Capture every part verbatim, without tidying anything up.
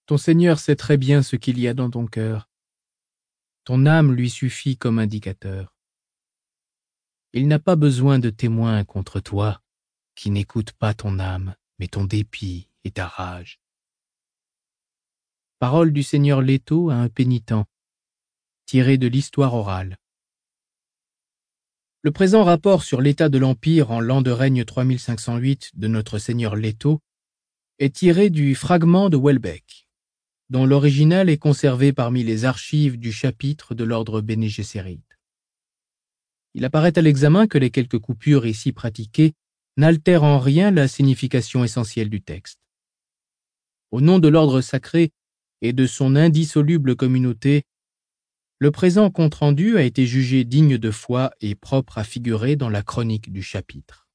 Ton Seigneur sait très bien ce qu'il y a dans ton cœur. Ton âme lui suffit comme indicateur. Il n'a pas besoin de témoins contre toi, qui n'écoutent pas ton âme, mais ton dépit et ta rage. Parole du Seigneur Leto à un pénitent, tirée de l'histoire orale. Le présent rapport sur l'état de l'Empire en l'an de règne trois mille cinq cent huit de notre Seigneur Leto est tiré du fragment de Welbeck, dont l'original est conservé parmi les archives du chapitre de l'ordre Bene Gesserit. Il apparaît à l'examen que les quelques coupures ici pratiquées n'altèrent en rien la signification essentielle du texte. Au nom de l'ordre sacré et de son indissoluble communauté, le présent compte-rendu a été jugé digne de foi et propre à figurer dans la chronique du chapitre.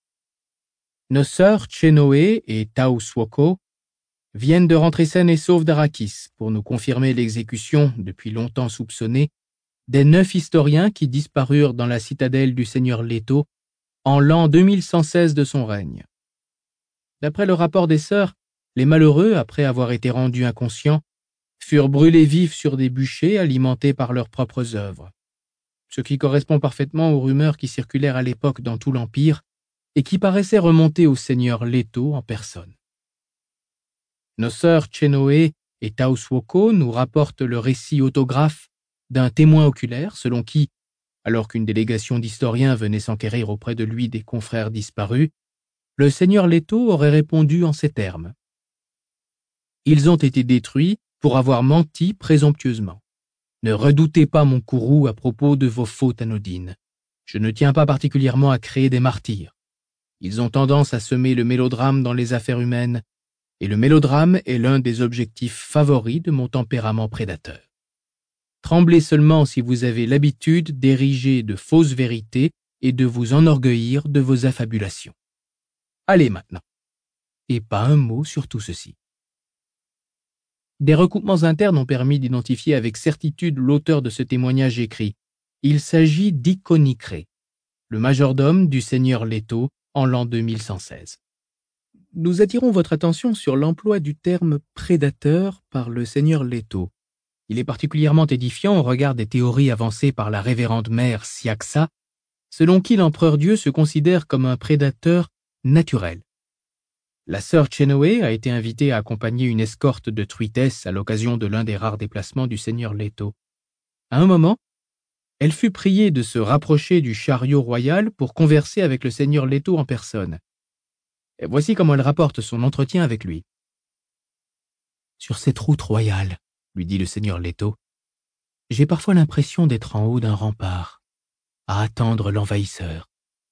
Nos sœurs Chenoé et Tauswoko viennent de rentrer saines et sauves d'Arakis pour nous confirmer l'exécution, depuis longtemps soupçonnée, des neuf historiens qui disparurent dans la citadelle du Seigneur Leto en l'an deux mille cent seize de son règne. D'après le rapport des sœurs, les malheureux, après avoir été rendus inconscients, furent brûlés vifs sur des bûchers alimentés par leurs propres œuvres, ce qui correspond parfaitement aux rumeurs qui circulèrent à l'époque dans tout l'Empire et qui paraissaient remonter au Seigneur Leto en personne. Nos sœurs Chenoé et Tauswoko nous rapportent le récit autographe d'un témoin oculaire selon qui, alors qu'une délégation d'historiens venait s'enquérir auprès de lui des confrères disparus, le Seigneur Leto aurait répondu en ces termes. « Ils ont été détruits pour avoir menti présomptueusement. Ne redoutez pas mon courroux à propos de vos fautes anodines. Je ne tiens pas particulièrement à créer des martyrs. Ils ont tendance à semer le mélodrame dans les affaires humaines, et le mélodrame est l'un des objectifs favoris de mon tempérament prédateur. Tremblez seulement si vous avez l'habitude d'ériger de fausses vérités et de vous enorgueillir de vos affabulations. Allez maintenant. Et pas un mot sur tout ceci. » Des recoupements internes ont permis d'identifier avec certitude l'auteur de ce témoignage écrit. Il s'agit d'Iconicré, le majordome du Seigneur Leto en l'an deux mille cent seize. Nous attirons votre attention sur l'emploi du terme « prédateur » par le Seigneur Leto. Il est particulièrement édifiant au regard des théories avancées par la révérende mère Siaxa, selon qui l'empereur Dieu se considère comme un prédateur naturel. La sœur Chenoé a été invitée à accompagner une escorte de truitesses à l'occasion de l'un des rares déplacements du Seigneur Leto. À un moment, elle fut priée de se rapprocher du chariot royal pour converser avec le Seigneur Leto en personne. Et voici comment elle rapporte son entretien avec lui. « Sur cette route royale, lui dit le Seigneur Leto, j'ai parfois l'impression d'être en haut d'un rempart, à attendre l'envahisseur.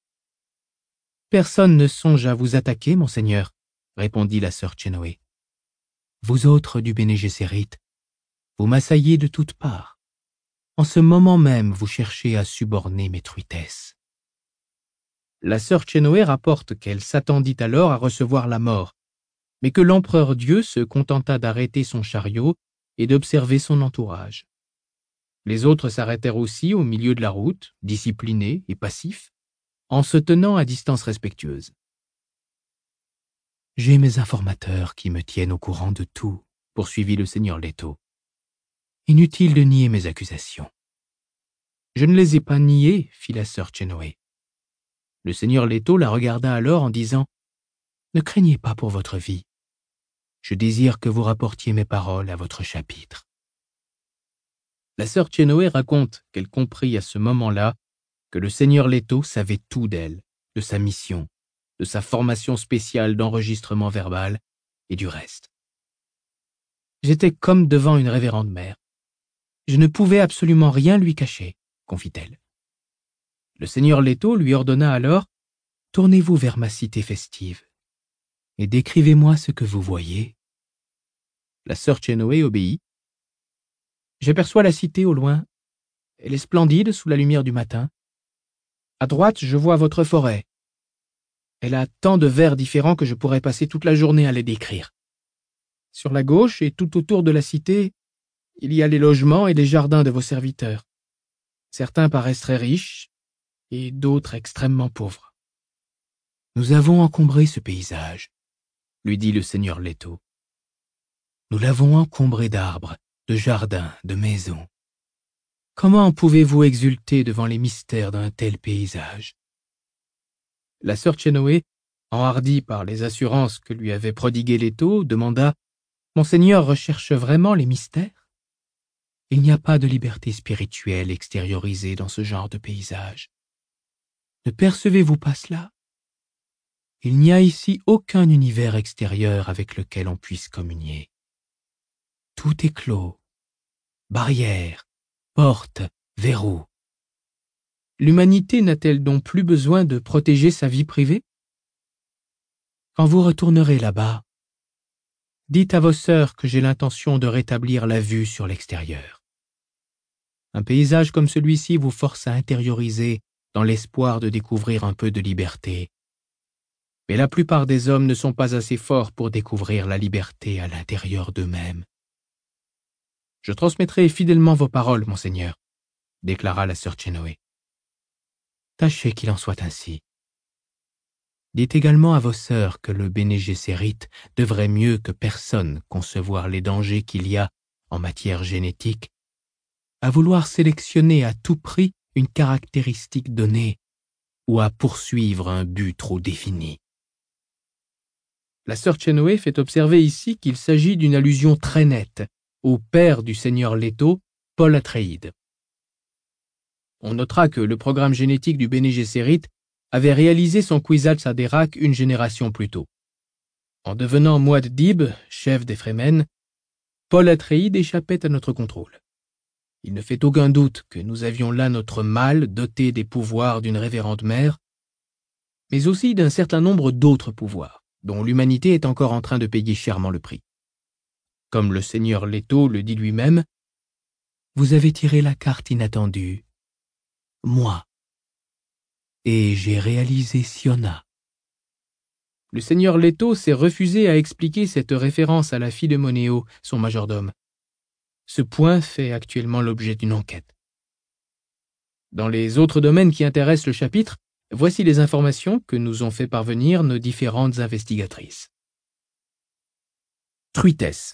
Personne ne songe à vous attaquer, monseigneur, répondit la sœur Chenoé. Vous autres du Bene Gesserit, vous m'assaillez de toutes parts. En ce moment même, vous cherchez à suborner mes truitesses. La sœur Chenoé rapporte qu'elle s'attendit alors à recevoir la mort, mais que l'empereur Dieu se contenta d'arrêter son chariot et d'observer son entourage. Les autres s'arrêtèrent aussi au milieu de la route, disciplinés et passifs, en se tenant à distance respectueuse. « J'ai mes informateurs qui me tiennent au courant de tout, » poursuivit le Seigneur Leto. « Inutile de nier mes accusations. »« Je ne les ai pas niées, » fit la sœur Chenoé. Le Seigneur Leto la regarda alors en disant « Ne craignez pas pour votre vie. Je désire que vous rapportiez mes paroles à votre chapitre. » La sœur Chenoé raconte qu'elle comprit à ce moment-là que le Seigneur Leto savait tout d'elle, de sa mission, de sa formation spéciale d'enregistrement verbal et du reste. J'étais comme devant une révérende mère. Je ne pouvais absolument rien lui cacher, confie-t-elle. Le Seigneur Leto lui ordonna alors « Tournez-vous vers ma cité festive et décrivez-moi ce que vous voyez. » La sœur Chenoé obéit. « J'aperçois la cité au loin. Elle est splendide sous la lumière du matin. À droite, je vois votre forêt. Elle a tant de vers différents que je pourrais passer toute la journée à les décrire. Sur la gauche et tout autour de la cité, il y a les logements et les jardins de vos serviteurs. Certains paraissent très riches et d'autres extrêmement pauvres. Nous avons encombré ce paysage, lui dit le Seigneur Leto. Nous l'avons encombré d'arbres, de jardins, de maisons. Comment pouvez-vous exulter devant les mystères d'un tel paysage? La sœur Chenoweth, enhardie par les assurances que lui avait prodiguées Leto, demanda « Monseigneur recherche vraiment les mystères? Il n'y a pas de liberté spirituelle extériorisée dans ce genre de paysage. Ne percevez-vous pas cela? Il n'y a ici aucun univers extérieur avec lequel on puisse communier. Tout est clos, barrières, portes, verrous. L'humanité n'a-t-elle donc plus besoin de protéger sa vie privée? Quand vous retournerez là-bas, dites à vos sœurs que j'ai l'intention de rétablir la vue sur l'extérieur. Un paysage comme celui-ci vous force à intérioriser dans l'espoir de découvrir un peu de liberté. Mais la plupart des hommes ne sont pas assez forts pour découvrir la liberté à l'intérieur d'eux-mêmes. Je transmettrai fidèlement vos paroles, monseigneur, déclara la sœur Chenoweth. Tâchez qu'il en soit ainsi. Dites également à vos sœurs que le Béné Gesserit devrait mieux que personne concevoir les dangers qu'il y a, en matière génétique, à vouloir sélectionner à tout prix une caractéristique donnée ou à poursuivre un but trop défini. La sœur Chenoweth fait observer ici qu'il s'agit d'une allusion très nette au père du seigneur Leto, Paul Atréide. On notera que le programme génétique du Béné Gesserit avait réalisé son Kwisatz Haderach une génération plus tôt. En devenant Muad'Dib, chef des Fremen, Paul Atréide échappait à notre contrôle. Il ne fait aucun doute que nous avions là notre mâle doté des pouvoirs d'une révérende mère, mais aussi d'un certain nombre d'autres pouvoirs, dont l'humanité est encore en train de payer chèrement le prix. Comme le seigneur Leto le dit lui-même, « Vous avez tiré la carte inattendue, moi, et j'ai réalisé Siona. » Le seigneur Leto s'est refusé à expliquer cette référence à la fille de Monéo, son majordome. Ce point fait actuellement l'objet d'une enquête. Dans les autres domaines qui intéressent le chapitre, voici les informations que nous ont fait parvenir nos différentes investigatrices. Truitesse.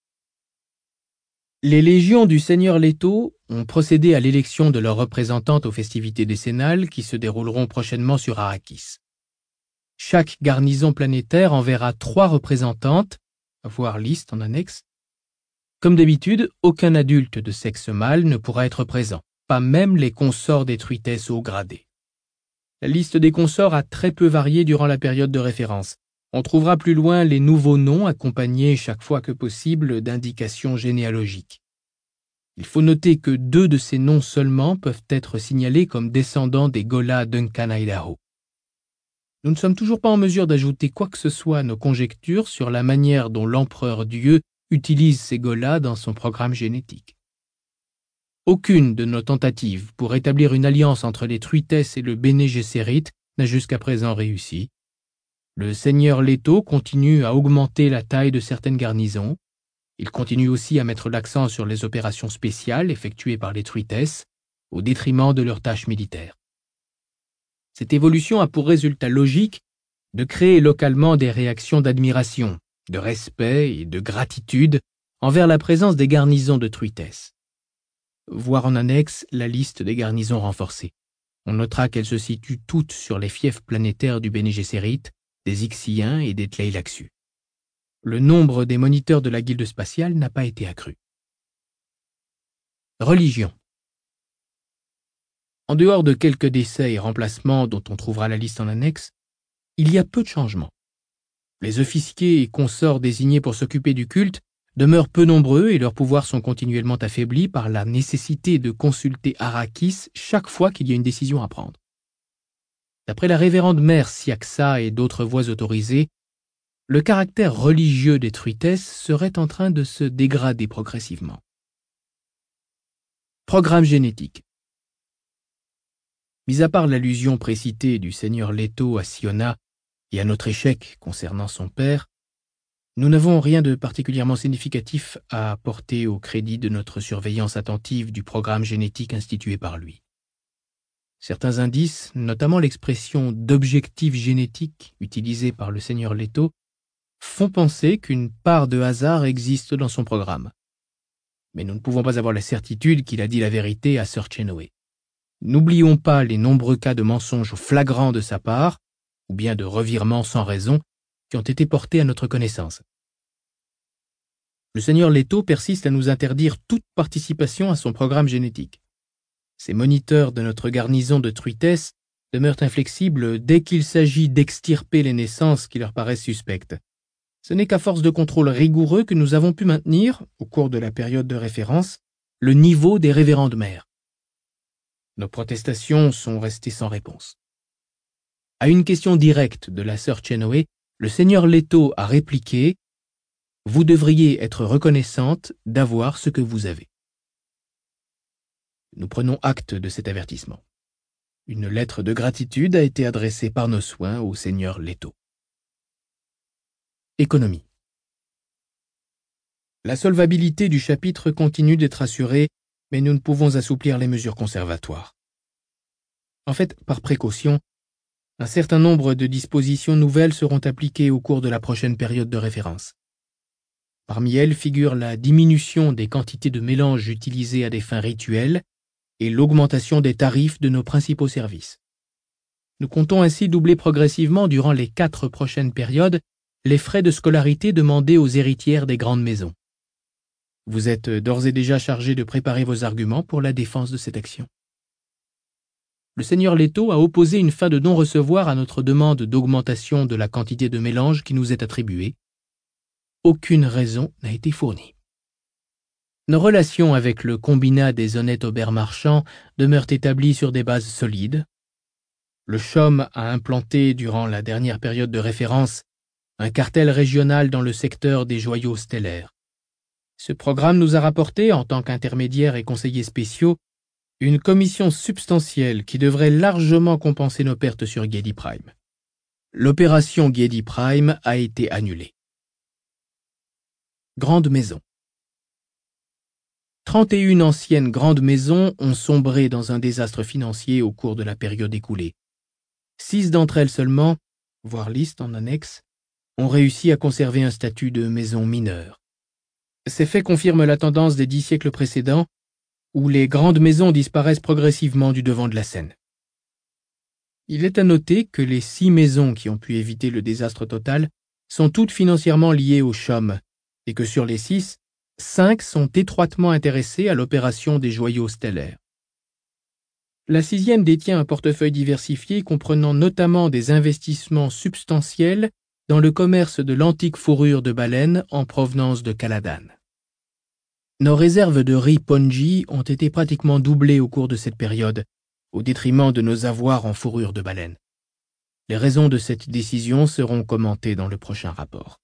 Les légions du seigneur Leto ont procédé à l'élection de leurs représentantes aux festivités décennales qui se dérouleront prochainement sur Arrakis. Chaque garnison planétaire enverra trois représentantes, voir liste en annexe. Comme d'habitude, aucun adulte de sexe mâle ne pourra être présent, pas même les consorts des truitesses haut gradés. La liste des consorts a très peu varié durant la période de référence. On trouvera plus loin les nouveaux noms accompagnés chaque fois que possible d'indications généalogiques. Il faut noter que deux de ces noms seulement peuvent être signalés comme descendants des Ghola Duncan Idaho. Nous ne sommes toujours pas en mesure d'ajouter quoi que ce soit à nos conjectures sur la manière dont l'empereur Dieu utilise ces Ghola dans son programme génétique. Aucune de nos tentatives pour établir une alliance entre les truitesses et le Béné Gesserit n'a jusqu'à présent réussi. Le seigneur Leto continue à augmenter la taille de certaines garnisons. Il continue aussi à mettre l'accent sur les opérations spéciales effectuées par les truitesses, au détriment de leurs tâches militaires. Cette évolution a pour résultat logique de créer localement des réactions d'admiration, de respect et de gratitude envers la présence des garnisons de truitesses. Voir en annexe la liste des garnisons renforcées. On notera qu'elles se situent toutes sur les fiefs planétaires du Béné Gesserit, des Ixiens et des Tleilaxu. Le nombre des moniteurs de la guilde spatiale n'a pas été accru. Religion. En dehors de quelques décès et remplacements dont on trouvera la liste en annexe, il y a peu de changements. Les officiers et consorts désignés pour s'occuper du culte demeurent peu nombreux et leurs pouvoirs sont continuellement affaiblis par la nécessité de consulter Arrakis chaque fois qu'il y a une décision à prendre. D'après la révérende mère Siaxa et d'autres voix autorisées, le caractère religieux des truitesses serait en train de se dégrader progressivement. Programme génétique. Mis à part l'allusion précitée du seigneur Leto à Siona et à notre échec concernant son père, nous n'avons rien de particulièrement significatif à apporter au crédit de notre surveillance attentive du programme génétique institué par lui. Certains indices, notamment l'expression d'objectif génétique utilisée par le seigneur Leto, font penser qu'une part de hasard existe dans son programme. Mais nous ne pouvons pas avoir la certitude qu'il a dit la vérité à Sir Chenoweth. N'oublions pas les nombreux cas de mensonges flagrants de sa part, ou bien de revirements sans raison, qui ont été portés à notre connaissance. Le seigneur Leto persiste à nous interdire toute participation à son programme génétique. Ces moniteurs de notre garnison de truitesse demeurent inflexibles dès qu'il s'agit d'extirper les naissances qui leur paraissent suspectes. Ce n'est qu'à force de contrôle rigoureux que nous avons pu maintenir, au cours de la période de référence, le niveau des révérendes mères. Nos protestations sont restées sans réponse. À une question directe de la sœur Chenoweth, le seigneur Leto a répliqué « Vous devriez être reconnaissante d'avoir ce que vous avez ». Nous prenons acte de cet avertissement. Une lettre de gratitude a été adressée par nos soins au seigneur Leto. Économie. La solvabilité du chapitre continue d'être assurée, mais nous ne pouvons assouplir les mesures conservatoires. En fait, par précaution, un certain nombre de dispositions nouvelles seront appliquées au cours de la prochaine période de référence. Parmi elles figure la diminution des quantités de mélange utilisées à des fins rituelles et l'augmentation des tarifs de nos principaux services. Nous comptons ainsi doubler progressivement durant les quatre prochaines périodes les frais de scolarité demandés aux héritières des grandes maisons. Vous êtes d'ores et déjà chargés de préparer vos arguments pour la défense de cette action. Le seigneur Leto a opposé une fin de non-recevoir à notre demande d'augmentation de la quantité de mélange qui nous est attribuée. Aucune raison n'a été fournie. Nos relations avec le combinat des honnêtes aubers marchands demeurent établies sur des bases solides. Le C H O M a implanté, durant la dernière période de référence, un cartel régional dans le secteur des joyaux stellaires. Ce programme nous a rapporté, en tant qu'intermédiaires et conseillers spéciaux, une commission substantielle qui devrait largement compenser nos pertes sur Giedi Prime. L'opération Giedi Prime a été annulée. Grande maison. trente et une anciennes grandes maisons ont sombré dans un désastre financier au cours de la période écoulée. Six d'entre elles seulement, voire liste en annexe, ont réussi à conserver un statut de maison mineure. Ces faits confirment la tendance des dix siècles précédents, où les grandes maisons disparaissent progressivement du devant de la scène. Il est à noter que les six maisons qui ont pu éviter le désastre total sont toutes financièrement liées au C H O M, et que sur les six, cinq sont étroitement intéressées à l'opération des joyaux stellaires. La sixième détient un portefeuille diversifié comprenant notamment des investissements substantiels dans le commerce de l'antique fourrure de baleine en provenance de Caladan. Nos réserves de riz ponji ont été pratiquement doublées au cours de cette période, au détriment de nos avoirs en fourrure de baleine. Les raisons de cette décision seront commentées dans le prochain rapport.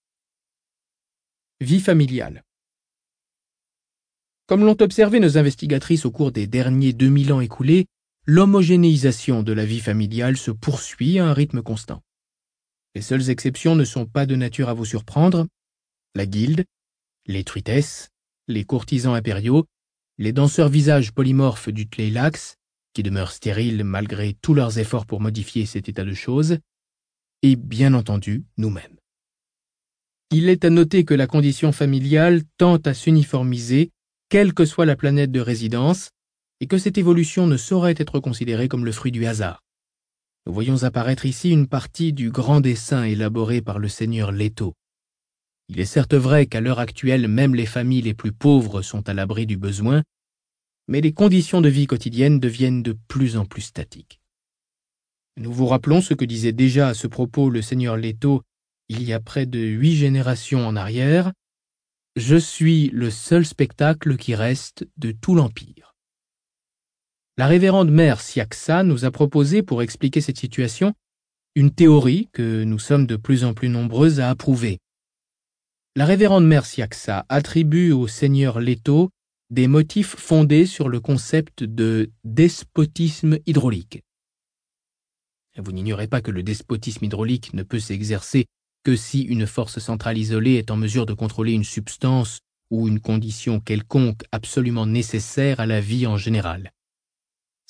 Vie familiale. Comme l'ont observé nos investigatrices au cours des derniers deux mille ans écoulés, l'homogénéisation de la vie familiale se poursuit à un rythme constant. Les seules exceptions ne sont pas de nature à vous surprendre. La guilde, les truitesses, les courtisans impériaux, les danseurs visages polymorphes du Tleilax, qui demeurent stériles malgré tous leurs efforts pour modifier cet état de choses, et bien entendu nous-mêmes. Il est à noter que la condition familiale tend à s'uniformiser, quelle que soit la planète de résidence, et que cette évolution ne saurait être considérée comme le fruit du hasard. Nous voyons apparaître ici une partie du grand dessein élaboré par le seigneur Leto. Il est certes vrai qu'à l'heure actuelle, même les familles les plus pauvres sont à l'abri du besoin, mais les conditions de vie quotidienne deviennent de plus en plus statiques. Nous vous rappelons ce que disait déjà à ce propos le seigneur Leto il y a près de huit générations en arrière. « Je suis le seul spectacle qui reste de tout l'Empire. » La révérende mère Siaksa nous a proposé, pour expliquer cette situation, une théorie que nous sommes de plus en plus nombreuses à approuver. La révérende mère Siaksa attribue au seigneur Leto des motifs fondés sur le concept de despotisme hydraulique. Vous n'ignorez pas que le despotisme hydraulique ne peut s'exercer que si une force centrale isolée est en mesure de contrôler une substance ou une condition quelconque absolument nécessaire à la vie en général.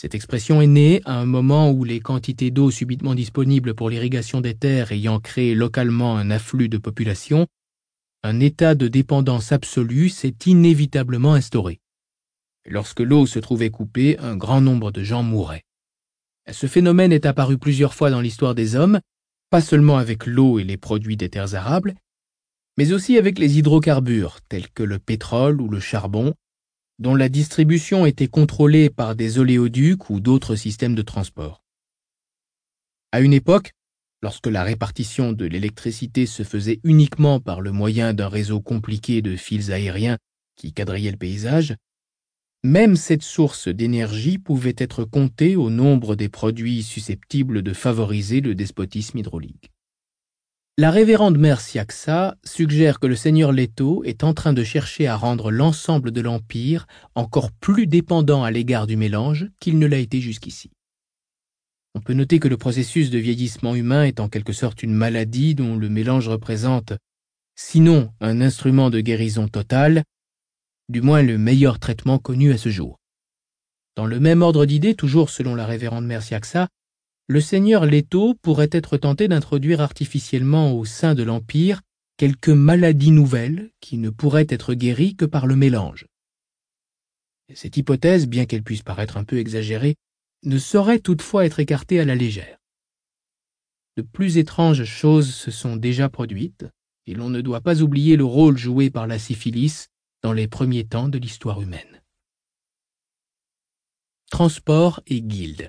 Cette expression est née à un moment où les quantités d'eau subitement disponibles pour l'irrigation des terres ayant créé localement un afflux de population, un état de dépendance absolue s'est inévitablement instauré. Lorsque l'eau se trouvait coupée, un grand nombre de gens mouraient. Ce phénomène est apparu plusieurs fois dans l'histoire des hommes, pas seulement avec l'eau et les produits des terres arables, mais aussi avec les hydrocarbures tels que le pétrole ou le charbon, dont la distribution était contrôlée par des oléoducs ou d'autres systèmes de transport. À une époque, lorsque la répartition de l'électricité se faisait uniquement par le moyen d'un réseau compliqué de fils aériens qui quadrillaient le paysage, même cette source d'énergie pouvait être comptée au nombre des produits susceptibles de favoriser le despotisme hydraulique. La révérende mère Siaxa suggère que le seigneur Leto est en train de chercher à rendre l'ensemble de l'Empire encore plus dépendant à l'égard du mélange qu'il ne l'a été jusqu'ici. On peut noter que le processus de vieillissement humain est en quelque sorte une maladie dont le mélange représente, sinon un instrument de guérison totale, du moins le meilleur traitement connu à ce jour. Dans le même ordre d'idées, toujours selon la révérende mère Siaxa, le seigneur Leto pourrait être tenté d'introduire artificiellement au sein de l'Empire quelques maladies nouvelles qui ne pourraient être guéries que par le mélange. Cette hypothèse, bien qu'elle puisse paraître un peu exagérée, ne saurait toutefois être écartée à la légère. De plus étranges choses se sont déjà produites, et l'on ne doit pas oublier le rôle joué par la syphilis dans les premiers temps de l'histoire humaine. Transport et guildes.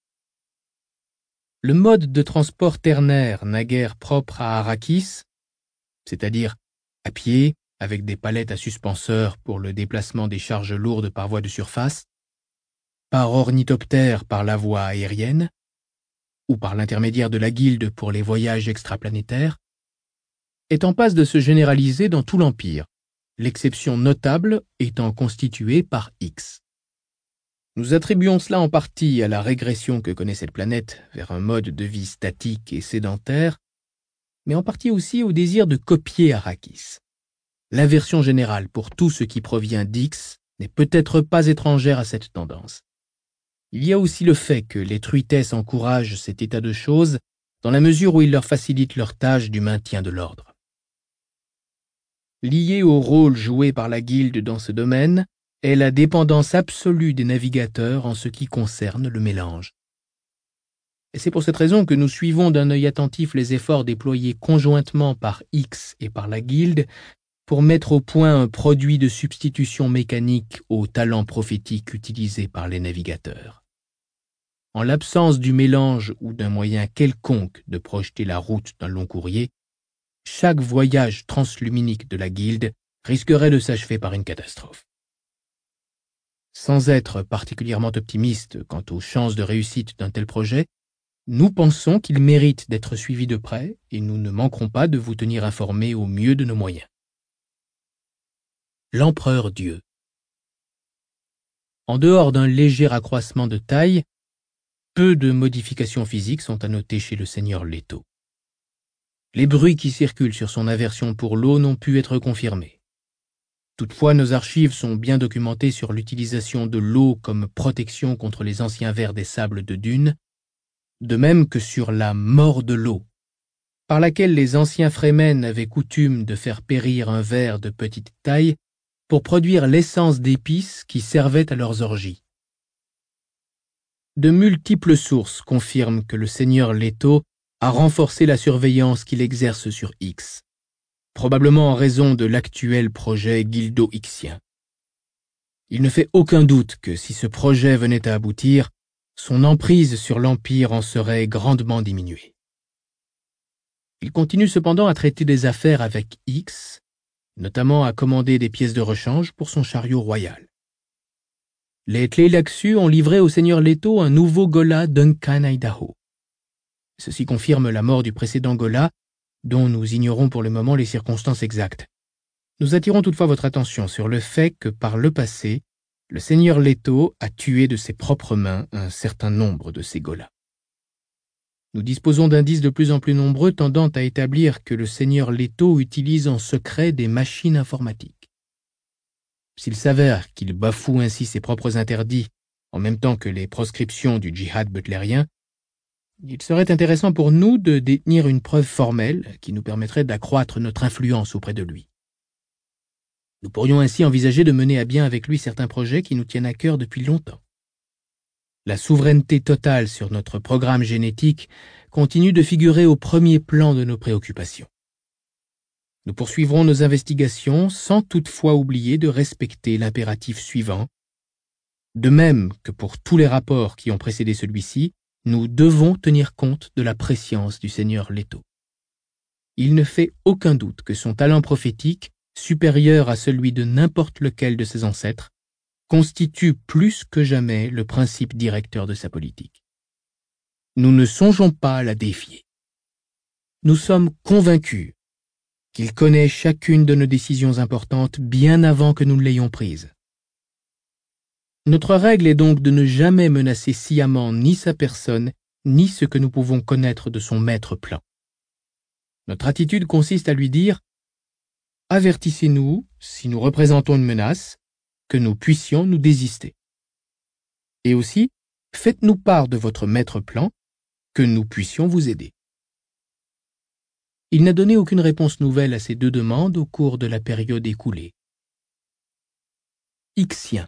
Le mode de transport ternaire naguère propre à Arrakis, c'est-à-dire à pied, avec des palettes à suspenseurs pour le déplacement des charges lourdes par voie de surface, par ornithoptère par la voie aérienne, ou par l'intermédiaire de la guilde pour les voyages extraplanétaires, est en passe de se généraliser dans tout l'Empire, l'exception notable étant constituée par X. Nous attribuons cela en partie à la régression que connaît cette planète vers un mode de vie statique et sédentaire, mais en partie aussi au désir de copier Arrakis. L'inversion générale pour tout ce qui provient d'X n'est peut-être pas étrangère à cette tendance. Il y a aussi le fait que les truitesses encouragent cet état de choses dans la mesure où il leur facilite leur tâche du maintien de l'ordre. Lié au rôle joué par la guilde dans ce domaine, est la dépendance absolue des navigateurs en ce qui concerne le mélange. Et c'est pour cette raison que nous suivons d'un œil attentif les efforts déployés conjointement par X et par la guilde pour mettre au point un produit de substitution mécanique au talent prophétique utilisé par les navigateurs. En l'absence du mélange ou d'un moyen quelconque de projeter la route d'un long courrier, chaque voyage transluminique de la guilde risquerait de s'achever par une catastrophe. Sans être particulièrement optimiste quant aux chances de réussite d'un tel projet, nous pensons qu'il mérite d'être suivi de près et nous ne manquerons pas de vous tenir informés au mieux de nos moyens. L'empereur Dieu. En dehors d'un léger accroissement de taille, peu de modifications physiques sont à noter chez le seigneur Leto. Les bruits qui circulent sur son aversion pour l'eau n'ont pu être confirmés. Toutefois, nos archives sont bien documentées sur l'utilisation de l'eau comme protection contre les anciens vers des sables de dunes, de même que sur la mort de l'eau, par laquelle les anciens Fremen avaient coutume de faire périr un ver de petite taille pour produire l'essence d'épices qui servait à leurs orgies. De multiples sources confirment que le seigneur Leto a renforcé la surveillance qu'il exerce sur X, probablement en raison de l'actuel projet guildo-ixien. Il ne fait aucun doute que si ce projet venait à aboutir, son emprise sur l'Empire en serait grandement diminuée. Il continue cependant à traiter des affaires avec X, notamment à commander des pièces de rechange pour son chariot royal. Les Tleilaxu ont livré au seigneur Leto un nouveau Ghola Duncan Idaho. Ceci confirme la mort du précédent Ghola, dont nous ignorons pour le moment les circonstances exactes. Nous attirons toutefois votre attention sur le fait que par le passé, le seigneur Leto a tué de ses propres mains un certain nombre de ces Gholas. Nous disposons d'indices de plus en plus nombreux tendant à établir que le seigneur Leto utilise en secret des machines informatiques. S'il s'avère qu'il bafoue ainsi ses propres interdits en même temps que les proscriptions du djihad butlérien, il serait intéressant pour nous de détenir une preuve formelle qui nous permettrait d'accroître notre influence auprès de lui. Nous pourrions ainsi envisager de mener à bien avec lui certains projets qui nous tiennent à cœur depuis longtemps. La souveraineté totale sur notre programme génétique continue de figurer au premier plan de nos préoccupations. Nous poursuivrons nos investigations sans toutefois oublier de respecter l'impératif suivant. De même que pour tous les rapports qui ont précédé celui-ci, nous devons tenir compte de la prescience du seigneur Leto. Il ne fait aucun doute que son talent prophétique, supérieur à celui de n'importe lequel de ses ancêtres, constitue plus que jamais le principe directeur de sa politique. Nous ne songeons pas à la défier. Nous sommes convaincus qu'il connaît chacune de nos décisions importantes bien avant que nous ne l'ayons prise. Notre règle est donc de ne jamais menacer sciemment ni sa personne, ni ce que nous pouvons connaître de son maître plan. Notre attitude consiste à lui dire « Avertissez-nous, si nous représentons une menace, que nous puissions nous désister. Et aussi, faites-nous part de votre maître plan, que nous puissions vous aider. » Il n'a donné aucune réponse nouvelle à ces deux demandes au cours de la période écoulée. Ixien.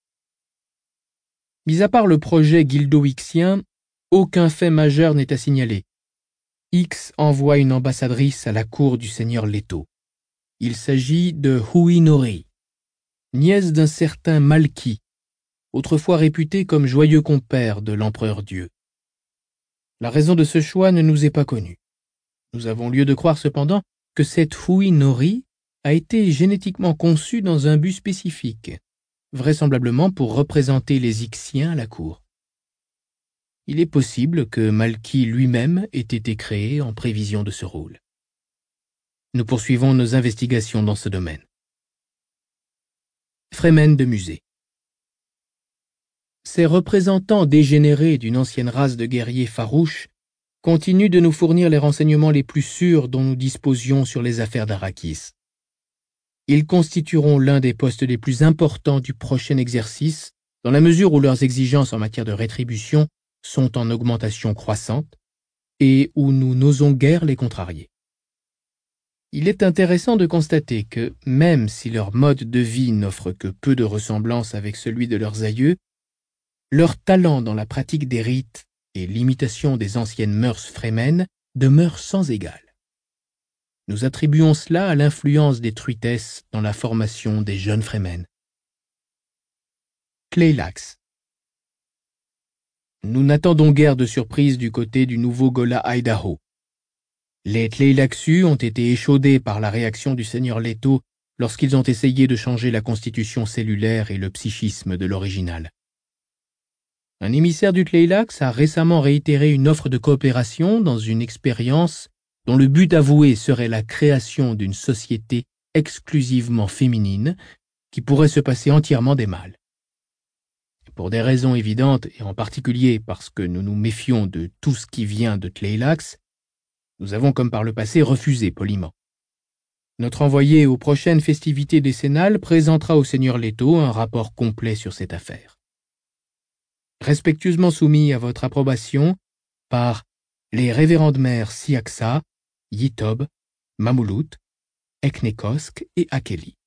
Mis à part le projet guildo-ixien, aucun fait majeur n'est à signaler. X envoie une ambassadrice à la cour du seigneur Leto. Il s'agit de Hui Nori, nièce d'un certain Malki, autrefois réputé comme joyeux compère de l'empereur Dieu. La raison de ce choix ne nous est pas connue. Nous avons lieu de croire cependant que cette Hui Nori a été génétiquement conçue dans un but spécifique, vraisemblablement pour représenter les Ixiens à la cour. Il est possible que Malki lui-même ait été créé en prévision de ce rôle. Nous poursuivons nos investigations dans ce domaine. Fremen de musée. Ces représentants dégénérés d'une ancienne race de guerriers farouches continuent de nous fournir les renseignements les plus sûrs dont nous disposions sur les affaires d'Arrakis. Ils constitueront l'un des postes les plus importants du prochain exercice, dans la mesure où leurs exigences en matière de rétribution sont en augmentation croissante et où nous n'osons guère les contrarier. Il est intéressant de constater que, même si leur mode de vie n'offre que peu de ressemblance avec celui de leurs aïeux, leur talent dans la pratique des rites et l'imitation des anciennes mœurs fremen demeure sans égal. Nous attribuons cela à l'influence des truitesses dans la formation des jeunes fremen. Tleilax. Nous n'attendons guère de surprise du côté du nouveau Ghola Idaho. Les Tleilaxus ont été échaudés par la réaction du seigneur Leto lorsqu'ils ont essayé de changer la constitution cellulaire et le psychisme de l'original. Un émissaire du Tleilax a récemment réitéré une offre de coopération dans une expérience dont le but avoué serait la création d'une société exclusivement féminine qui pourrait se passer entièrement des mâles. Pour des raisons évidentes, et en particulier parce que nous nous méfions de tout ce qui vient de Tleilax, nous avons comme par le passé refusé poliment. Notre envoyé aux prochaines festivités décennales présentera au seigneur Leto un rapport complet sur cette affaire. Respectueusement soumis à votre approbation par les révérendes mères Siaxa, Yitob, Mamoulout, Eknekosk et Akeli.